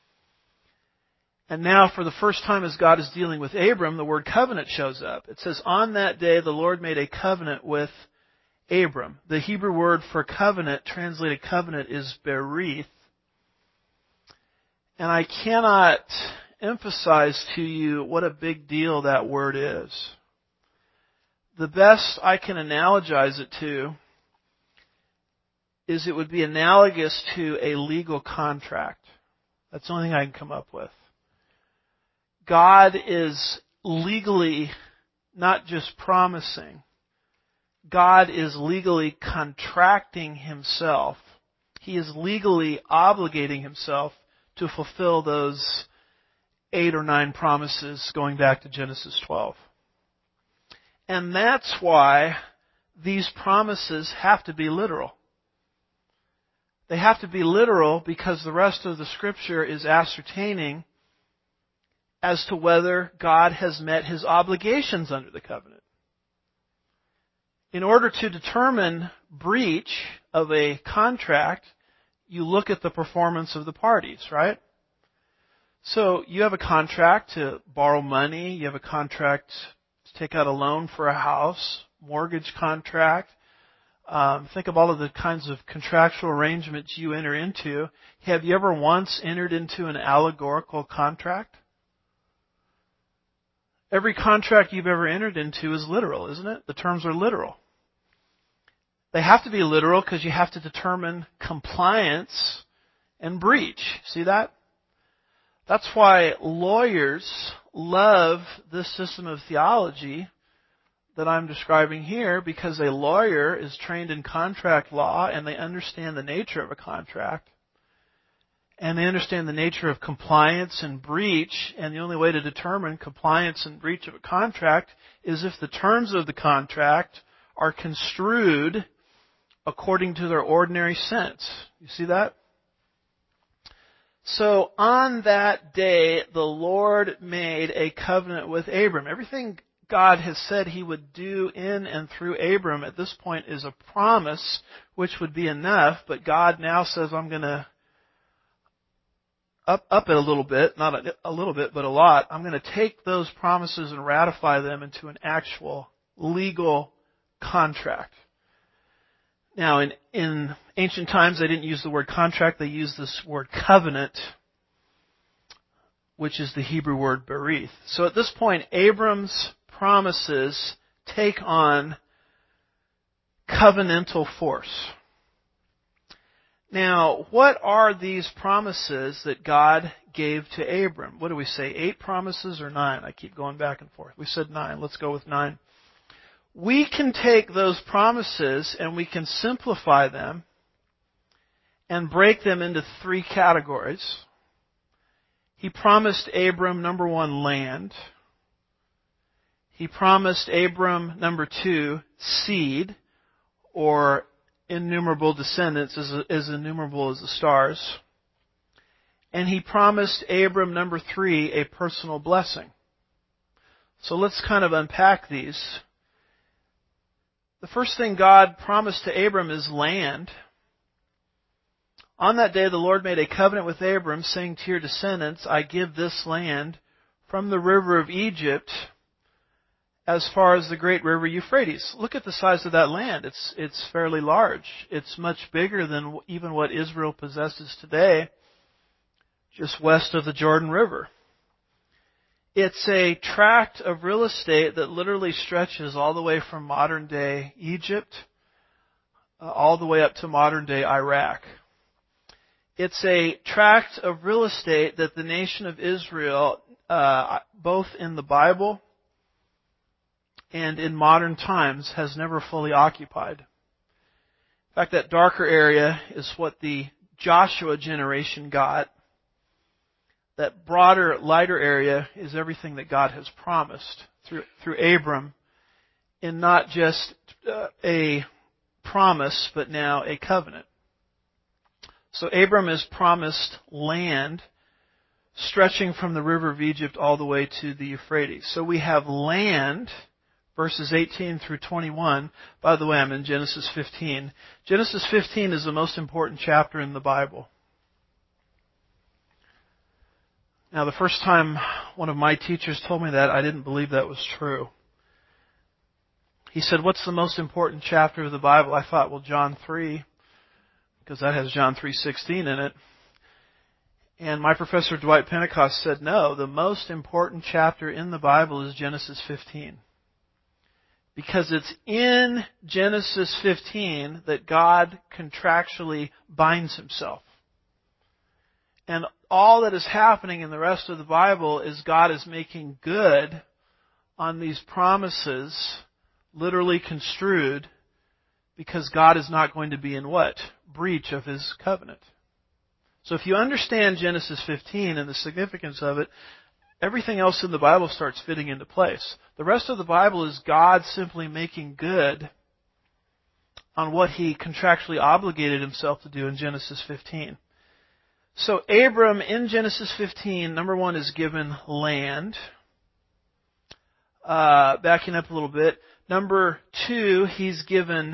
And now, for the first time as God is dealing with Abram, the word covenant shows up. It says, on that day the Lord made a covenant with Abram. The Hebrew word for covenant, translated covenant, is berith. And I cannot emphasize to you what a big deal that word is. The best I can analogize it to is it would be analogous to a legal contract. That's the only thing I can come up with. God is legally not just promising. God is legally contracting Himself. He is legally obligating Himself to fulfill those 8 or 9 promises going back to Genesis 12. And that's why these promises have to be literal. They have to be literal because the rest of the Scripture is ascertaining as to whether God has met His obligations under the covenant. In order to determine breach of a contract, you look at the performance of the parties, right? So you have a contract to borrow money, you have a contract to take out a loan for a house, mortgage contract. Think of all of the kinds of contractual arrangements you enter into. Have you ever once entered into an allegorical contract? Every contract you've ever entered into is literal, isn't it? The terms are literal. They have to be literal because you have to determine compliance and breach. See that? That's why lawyers love this system of theology that I'm describing here, because a lawyer is trained in contract law and they understand the nature of a contract. And they understand the nature of compliance and breach, and the only way to determine compliance and breach of a contract is if the terms of the contract are construed according to their ordinary sense. You see that? So on that day, the Lord made a covenant with Abram. Everything God has said He would do in and through Abram at this point is a promise, which would be enough, but God now says, I'm going to up it a little bit, not a little bit, but a lot. I'm going to take those promises and ratify them into an actual legal contract. Now, in ancient times, they didn't use the word contract. They used this word covenant, which is the Hebrew word berith. So at this point, Abram's promises take on covenantal force. Now, what are these promises that God gave to Abram? What do we say, 8 promises or 9? I keep going back and forth. We said 9. Let's go with 9. We can take those promises and we can simplify them and break them into 3 categories. He promised Abram, number 1, land. He promised Abram, number 2, seed, or innumerable descendants, as innumerable as the stars. And he promised Abram, number 3, a personal blessing. So let's kind of unpack these. The first thing God promised to Abram is land. On that day the Lord made a covenant with Abram, saying to your descendants, I give this land from the river of Egypt as far as the great river Euphrates. Look at the size of that land. It's fairly large. It's much bigger than even what Israel possesses today, just west of the Jordan River. It's a tract of real estate that literally stretches all the way from modern-day Egypt all the way up to modern-day Iraq. It's a tract of real estate that the nation of Israel, both in the Bible and in modern times, has never fully occupied. In fact, that darker area is what the Joshua generation got. That broader, lighter area is everything that God has promised through Abram, in not just a promise, but now a covenant. So Abram is promised land stretching from the river of Egypt all the way to the Euphrates. So we have land, verses 18 through 21. By the way, I'm in Genesis 15. Genesis 15 is the most important chapter in the Bible. Now, the first time one of my teachers told me that, I didn't believe that was true. He said, what's the most important chapter of the Bible? I thought, well, John 3, because that has John 3:16 in it. And my professor, Dwight Pentecost, said, no, the most important chapter in the Bible is Genesis 15. Because it's in Genesis 15 that God contractually binds himself. And all that is happening in the rest of the Bible is God is making good on these promises, literally construed, because God is not going to be in what? Breach of his covenant. So if you understand Genesis 15 and the significance of it, everything else in the Bible starts fitting into place. The rest of the Bible is God simply making good on what he contractually obligated himself to do in Genesis 15. So Abram in Genesis 15, number 1, is given land. Backing up a little bit. Number 2, he's given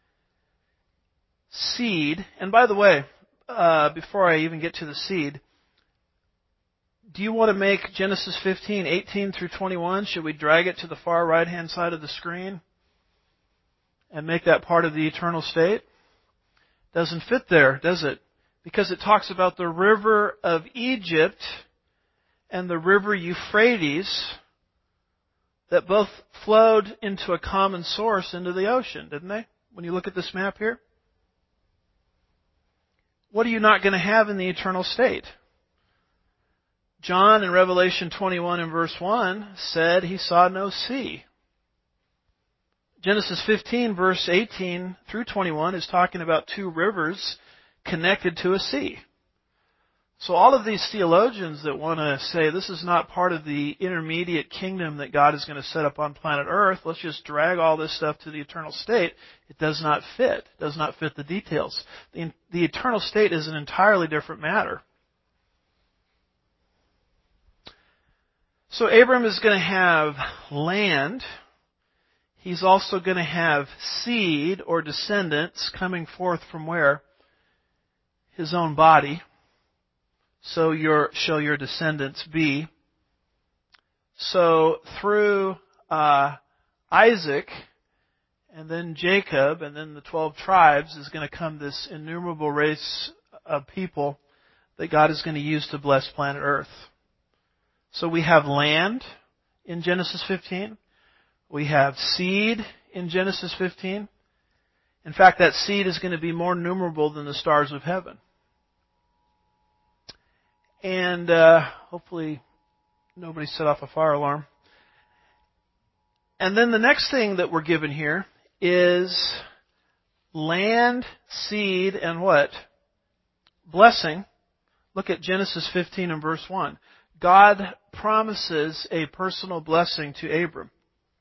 seed. And by the way, before I even get to the seed, do you want to make Genesis 15, 18 through 21? Should we drag it to the far right-hand side of the screen and make that part of the eternal state? Doesn't fit there, does it? Because it talks about the river of Egypt and the river Euphrates that both flowed into a common source into the ocean, didn't they? When you look at this map here. What are you not going to have in the eternal state? John in Revelation 21 and verse 1 said he saw no sea. Genesis 15 verse 18 through 21 is talking about 2 rivers connected to a sea. So all of these theologians that want to say this is not part of the intermediate kingdom that God is going to set up on planet Earth, let's just drag all this stuff to the eternal state, it does not fit. It does not fit the details. The eternal state is an entirely different matter. So Abram is going to have land. He's also going to have seed or descendants coming forth from where? His own body. So shall your descendants be. So through Isaac and then Jacob, and then the 12 tribes, is going to come this innumerable race of people that God is going to use to bless planet Earth. So we have land in Genesis 15. We have seed in Genesis 15. In fact, that seed is going to be more numerable than the stars of heaven. And hopefully nobody set off a fire alarm. And then the next thing that we're given here is land, seed, and what? Blessing. Look at Genesis 15 and verse 1. God promises a personal blessing to Abram.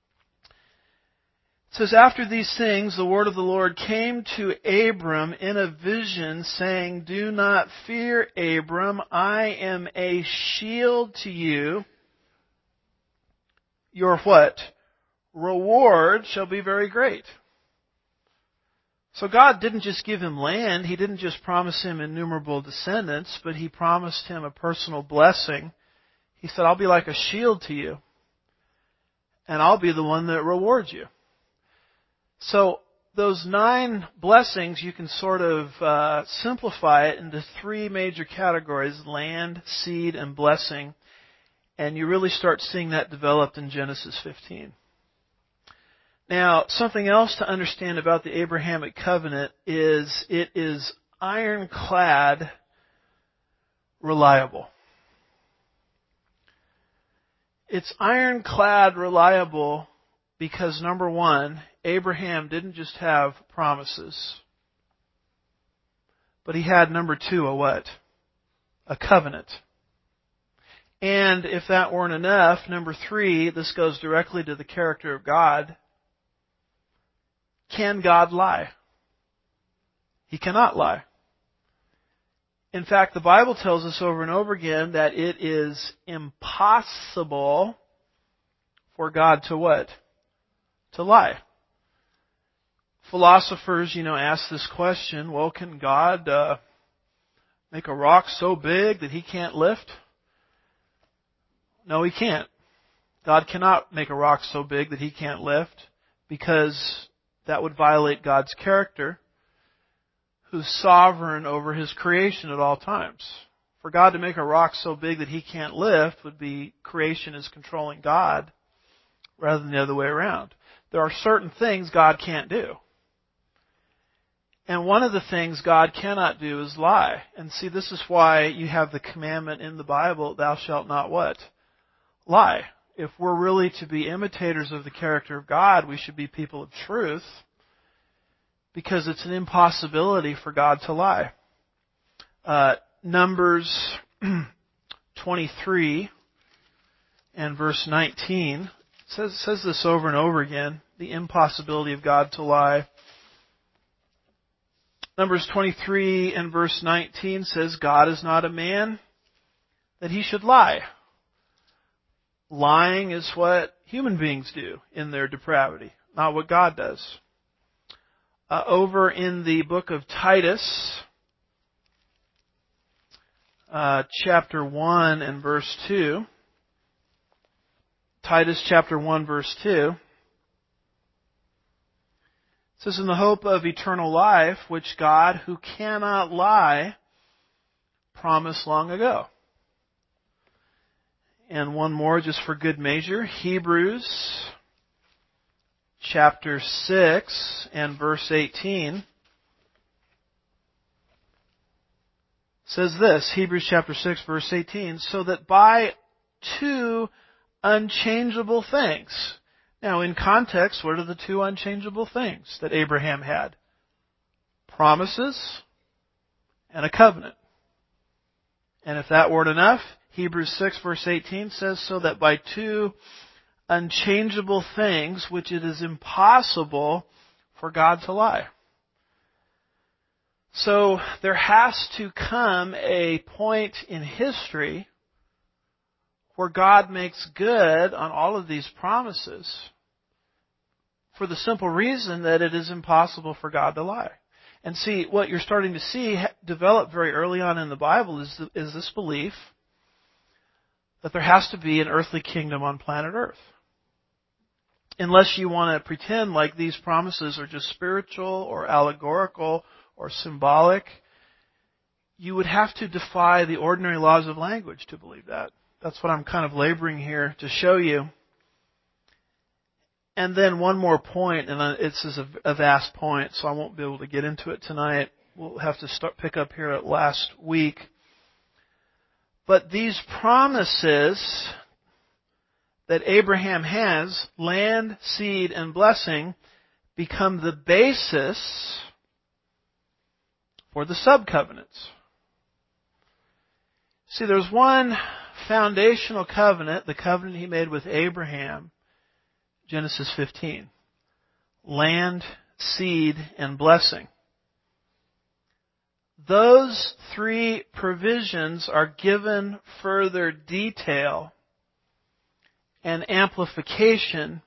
It says, after these things, the word of the Lord came to Abram in a vision, saying, do not fear, Abram. I am a shield to you. Your what? Reward shall be very great. So God didn't just give him land. He didn't just promise him innumerable descendants, but He promised him a personal blessing. He said, I'll be like a shield to you, and I'll be the one that rewards you. So those 9 blessings, you can sort of simplify it into 3 major categories: land, seed, and blessing. And you really start seeing that developed in Genesis 15. Now, something else to understand about the Abrahamic covenant is it is ironclad reliable. It's ironclad reliable because, number one, Abraham didn't just have promises, but he had, number 2, a what? A covenant. And if that weren't enough, number 3, this goes directly to the character of God. Can God lie? He cannot lie. In fact, the Bible tells us over and over again that it is impossible for God to what? To lie. Philosophers, ask this question, well, can God make a rock so big that He can't lift? No, He can't. God cannot make a rock so big that He can't lift, because that would violate God's character, who's sovereign over His creation at all times. For God to make a rock so big that He can't lift would be creation is controlling God rather than the other way around. There are certain things God can't do. And one of the things God cannot do is lie. And see, this is why you have the commandment in the Bible, thou shalt not what? Lie. If we're really to be imitators of the character of God, we should be people of truth, because it's an impossibility for God to lie. Numbers 23 and verse 19 says this over and over again, the impossibility of God to lie. Numbers 23 and verse 19 says, God is not a man that He should lie. Lying is what human beings do in their depravity, not what God does. Over in the book of Titus, chapter 1 and verse 2, Titus chapter 1 verse 2, it says, in the hope of eternal life, which God, who cannot lie, promised long ago. And one more just for good measure, Hebrews chapter 6 and verse 18 says this, Hebrews chapter 6 verse 18, so that by 2 unchangeable things. Now, in context, what are the 2 unchangeable things that Abraham had? Promises and a covenant. And if that weren't enough, Hebrews 6 verse 18 says, so that by 2 unchangeable things, which it is impossible for God to lie. So there has to come a point in history where God makes good on all of these promises, for the simple reason that it is impossible for God to lie. And see, what you're starting to see develop very early on in the Bible is this belief that there has to be an earthly kingdom on planet Earth. unless you want to pretend like these promises are just spiritual or allegorical or symbolic, you would have to defy the ordinary laws of language to believe that. That's what I'm kind of laboring here to show you. And then one more point, and it's a vast point, so I won't be able to get into it tonight. We'll have to pick up here at last week. But these promises that Abraham has, land, seed, and blessing, become the basis for the sub-covenants. See, there's one foundational covenant, the covenant he made with Abraham, Genesis 15. Land, seed, and blessing. Those three provisions are given further detail and amplification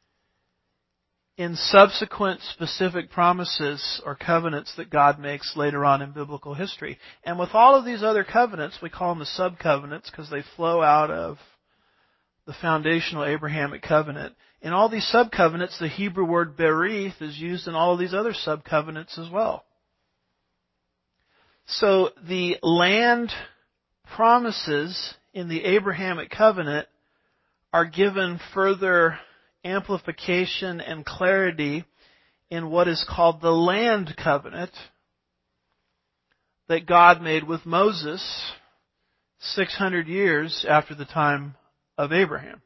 in subsequent specific promises or covenants that God makes later on in biblical history. And with all of these other covenants, we call them the sub-covenants because they flow out of the foundational Abrahamic covenant. In all these sub-covenants, the Hebrew word berith is used in all of these other sub-covenants as well. So the land promises in the Abrahamic covenant are given further amplification and clarity in what is called the land covenant that God made with Moses 600 years after the time of Abraham.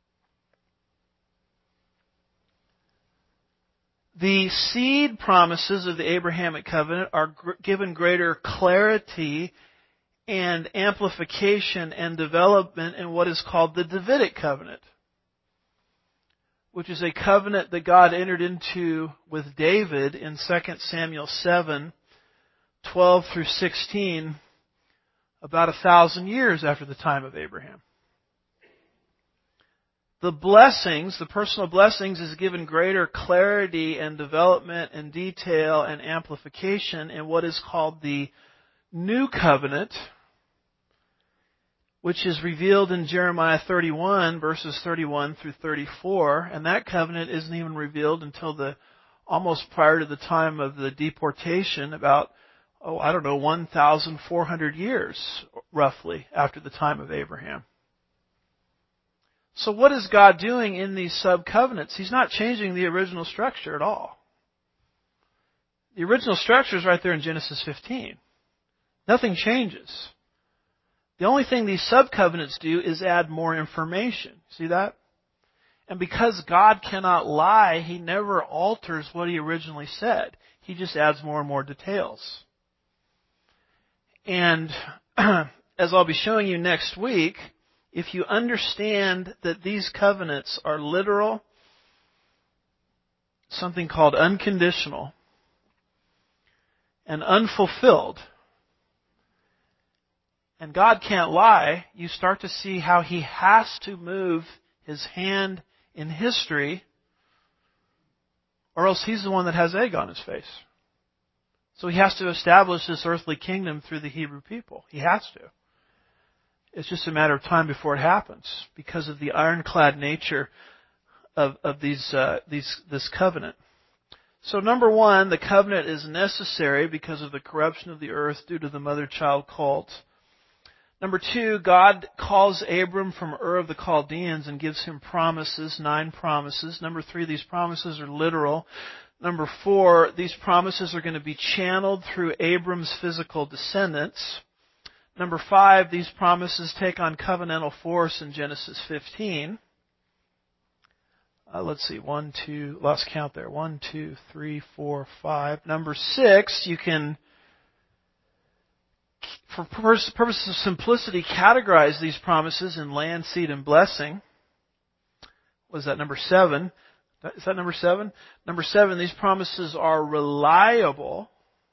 The seed promises of the Abrahamic covenant are given greater clarity and amplification and development in what is called the Davidic covenant, which is a covenant that God entered into with David in 2 Samuel 7:12 through 16, about 1,000 years after the time of Abraham. The blessings, the personal blessings, is given greater clarity and development and detail and amplification in what is called the New Covenant, which is revealed in Jeremiah 31, verses 31 through 34. And that covenant isn't even revealed until almost prior to the time of the deportation, about, 1,400 years, roughly, after the time of Abraham. So what is God doing in these sub-covenants? He's not changing the original structure at all. The original structure is right there in Genesis 15. Nothing changes. The only thing these sub-covenants do is add more information. See that? And because God cannot lie, He never alters what He originally said. He just adds more and more details. And as I'll be showing you next week, if you understand that these covenants are literal, something called unconditional, and unfulfilled, and God can't lie, you start to see how He has to move His hand in history, or else He's the one that has egg on His face. So He has to establish this earthly kingdom through the Hebrew people. He has to. It's just a matter of time before it happens because of the ironclad nature of this covenant. So number one, the covenant is necessary because of the corruption of the earth due to the mother-child cult. Number two, God calls Abram from Ur of the Chaldeans and gives him promises, 9 promises. Number three, these promises are literal. Number four, these promises are going to be channeled through Abram's physical descendants. Number 5, these promises take on covenantal force in Genesis 15. Let's see, 1, 2, lost count there. 1, 2, 3, 4, 5. Number 6, you can, for purposes of simplicity, categorize these promises in land, seed, and blessing. Was that number 7? Is that number 7? Number 7, these promises are reliable.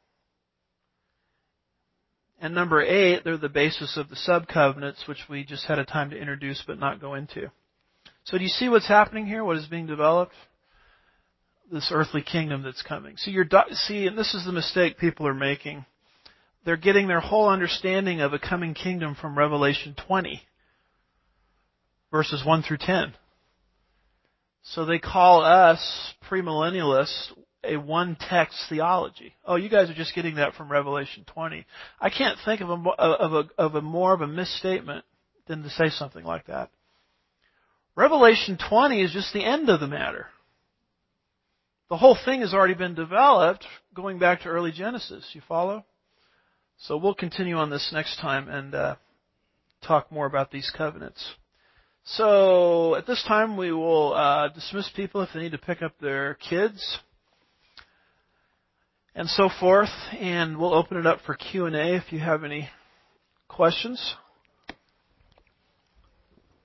And number 8, they're the basis of the sub-covenants, which we just had a time to introduce but not go into. So do you see what's happening here? What is being developed? This earthly kingdom that's coming. And this is the mistake people are making. They're getting their whole understanding of a coming kingdom from Revelation 20, verses 1 through 10. So they call us premillennialists a one-text theology. Oh, you guys are just getting that from Revelation 20. I can't think of a more of a misstatement than to say something like that. Revelation 20 is just the end of the matter. The whole thing has already been developed going back to early Genesis. You follow? So we'll continue on this next time and talk more about these covenants. So at this time we will dismiss people if they need to pick up their kids and so forth, and we'll open it up for Q&A if you have any questions.